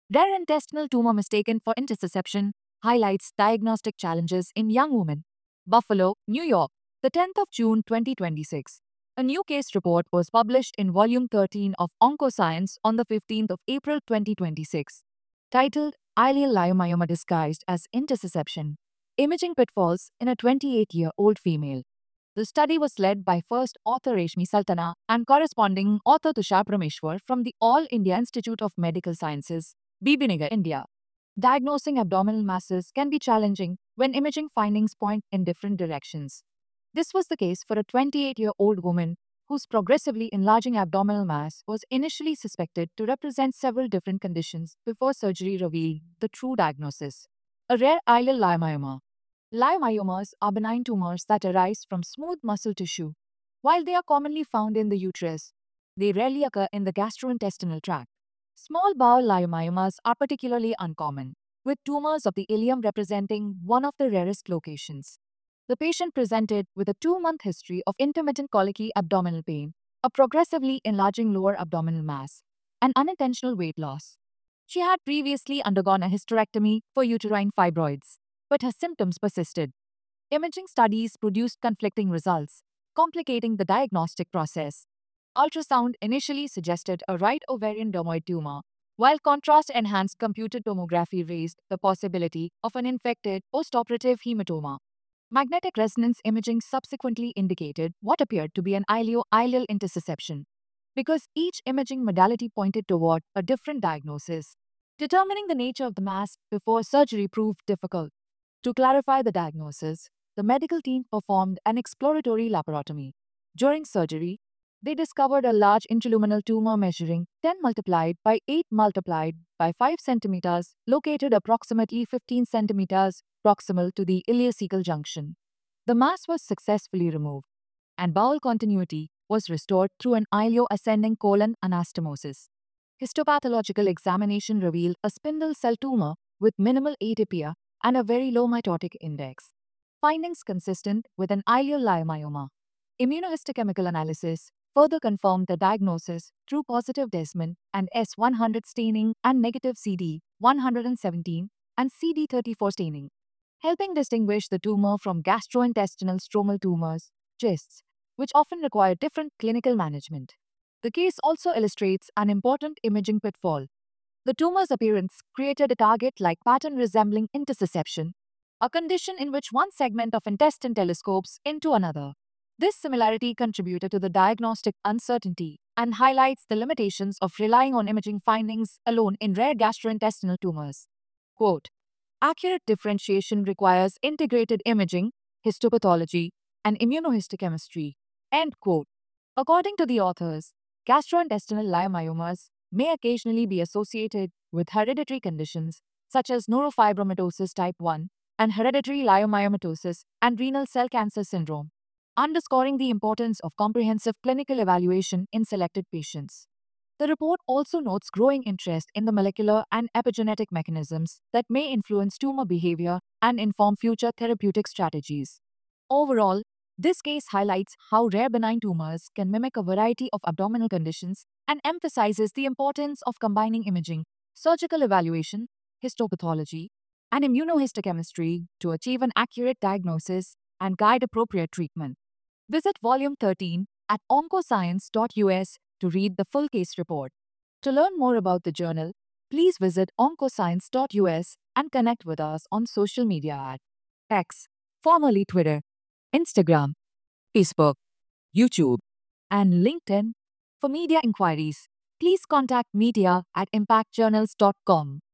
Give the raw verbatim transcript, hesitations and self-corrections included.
Rare intestinal tumor mistaken for intussusception highlights diagnostic challenges in young women. Buffalo, New York, the tenth of June twenty twenty-six. A new case report was published in volume thirteen of Oncoscience on the fifteenth of April twenty twenty-six, titled Ileal Leiomyoma Disguised as Intussusception: Imaging Pitfalls in a twenty-eight-year-old Female. The study was led by first author Reshmi Sultana and corresponding author Tushar Prameshwar from the All India Institute of Medical Sciences, Bibinagar, India. Diagnosing abdominal masses can be challenging when imaging findings point in different directions. This was the case for a twenty-eight-year-old woman whose progressively enlarging abdominal mass was initially suspected to represent several different conditions before surgery revealed the true diagnosis: a rare ileal leiomyoma. Leiomyomas are benign tumors that arise from smooth muscle tissue. While they are commonly found in the uterus, they rarely occur in the gastrointestinal tract. Small bowel leiomyomas are particularly uncommon, with tumors of the ileum representing one of the rarest locations. The patient presented with a two-month history of intermittent colicky abdominal pain, a progressively enlarging lower abdominal mass, and unintentional weight loss. She had previously undergone a hysterectomy for uterine fibroids, but her symptoms persisted. Imaging studies produced conflicting results, complicating the diagnostic process. Ultrasound initially suggested a right ovarian dermoid tumor, while contrast enhanced computed tomography raised the possibility of an infected postoperative hematoma. Magnetic resonance imaging subsequently indicated what appeared to be an ileo-ileal intussusception, because each imaging modality pointed toward a different diagnosis. Determining the nature of the mass before surgery proved difficult. To clarify the diagnosis, the medical team performed an exploratory laparotomy. During surgery, they discovered a large intraluminal tumor measuring ten multiplied by eight multiplied by five centimeters, located approximately fifteen centimeters proximal to the ileocecal junction. The mass was successfully removed, and bowel continuity was restored through an ileo-ascending colon anastomosis. Histopathological examination revealed a spindle cell tumor with minimal atypia and a very low mitotic index. Findings consistent with an ileal leiomyoma. Immunohistochemical analysis further confirmed the diagnosis through positive Desmond and S one hundred staining and negative C D one hundred seventeen and C D thirty-four staining, helping distinguish the tumor from gastrointestinal stromal tumors, GISTs, which often require different clinical management. The case also illustrates an important imaging pitfall. The tumor's appearance created a target-like pattern resembling intussusception, a condition in which one segment of intestine telescopes into another. This similarity contributed to the diagnostic uncertainty and highlights the limitations of relying on imaging findings alone in rare gastrointestinal tumors. Quote, accurate differentiation requires integrated imaging, histopathology, and immunohistochemistry. End quote. According to the authors, gastrointestinal leiomyomas may occasionally be associated with hereditary conditions such as neurofibromatosis type one and hereditary leiomyomatosis and renal cell cancer syndrome, underscoring the importance of comprehensive clinical evaluation in selected patients. The report also notes growing interest in the molecular and epigenetic mechanisms that may influence tumor behavior and inform future therapeutic strategies. Overall, this case highlights how rare benign tumors can mimic a variety of abdominal conditions and emphasizes the importance of combining imaging, surgical evaluation, histopathology, and immunohistochemistry to achieve an accurate diagnosis and guide appropriate treatment. Visit Volume thirteen at oncoscience dot U S to read the full case report. To learn more about the journal, please visit oncoscience dot U S and connect with us on social media at X, formerly Twitter, Instagram, Facebook, YouTube, and LinkedIn. For media inquiries, please contact media at impact journals dot com.